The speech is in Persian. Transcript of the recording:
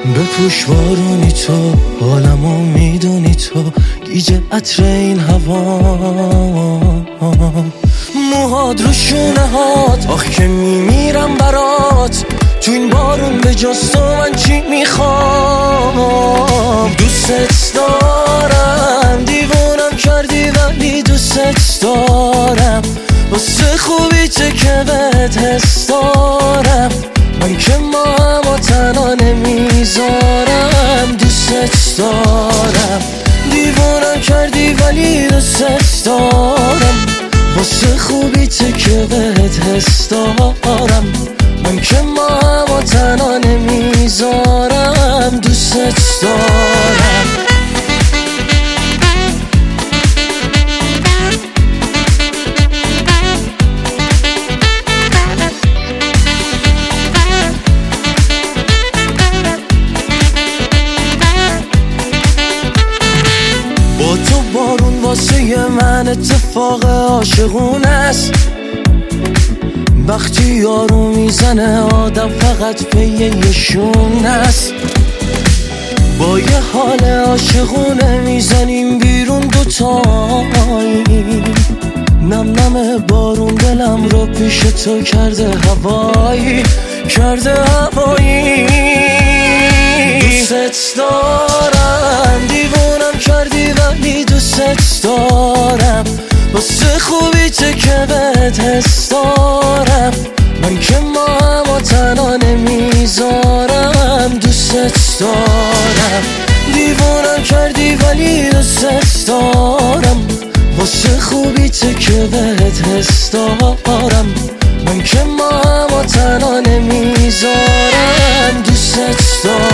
بپوش بارونی تو، حالمو میدونی تو، گیج عطر این هوا، موهات رو شونه هات، آخ که میمیرم برات، تو این بارون به جز تو من چی میخوام. دوست دارم، دیوونم کردی ولی دوست دارم، واسه خوبیته که بهت حس دارم، من که ماهمو تنها نمیذارم. دوست دارم، دیوونم کردی ولی دوست دارم، واسه خوبیته که بهت حس دارم، من که ماهمو تنها نمیذارم. دوست دارم. با تو بارون واسه من اتفاق عاشقون است، وقتی یارو میزنه آدم فقط پی یشون است. با یه حال عاشقونه میزنیم بیرون دوتایی، نم نم بارون دلم رو پیش تو کرده هوایی، کرده هوایی. دوست دارم، دیوونم کردی ولی دوست دارم، واسه خوبیته که بهت حس دارم، من که ماهمو تنها نمیذارم. دوست دارم، دیوونم کردی ولی دوست دارم، واسه خوبیته که بهت حس دارم، من که ماهمو تنها نمیذارم. دوست دارم.